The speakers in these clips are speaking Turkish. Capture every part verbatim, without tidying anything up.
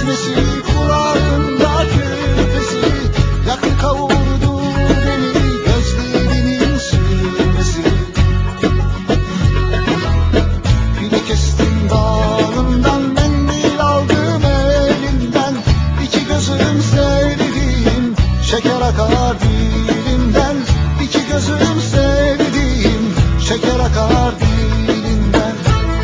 çizmesi, kulağında küpesi, yaktı kavurdu beni gözlerinin sürmesi. File kestim dalından, mendil aldım elinden, iki gözüm sevdiğim şeker akar dilimden, iki gözüm sevdiğim şeker akar dilimden.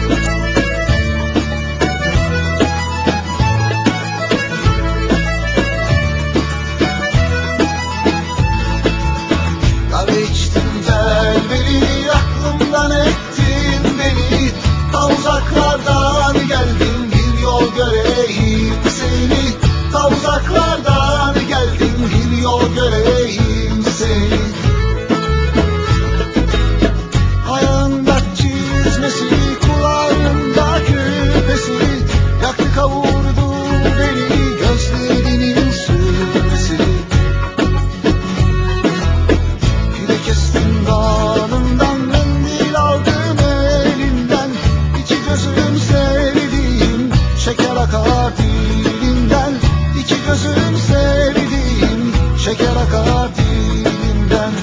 Kahve içtim telveri, aklımdan ettin beni, ta uzaklardan geldim bir yol göreyim seni, ta uzaklardan geldim bir yol göreyim seni. Ayağında çizmesi, kulağında küpesi, yaktı kavurdu beni gözlerinin sürmesi. File kestim dalından, mendil aldım elinden, iki gözüm sevdiğim şeker akar dilimden, iki gözüm sevdiğim şeker akar dilimden.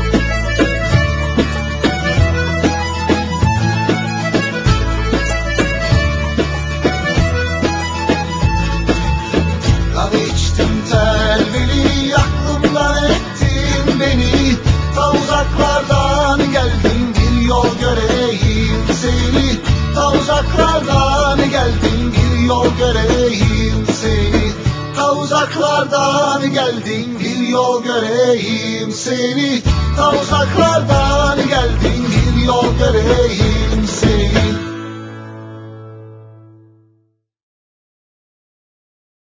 Kahve içtim telveri, aklımdan ettin beni, ta uzaklardan geldim bir yol göreyim seni, ta uzaklardan geldim bir yol göreyim seni, ta uzaklardan geldim bir yol göreyim seni, ta uzaklardan geldim bir yol göreyim seni.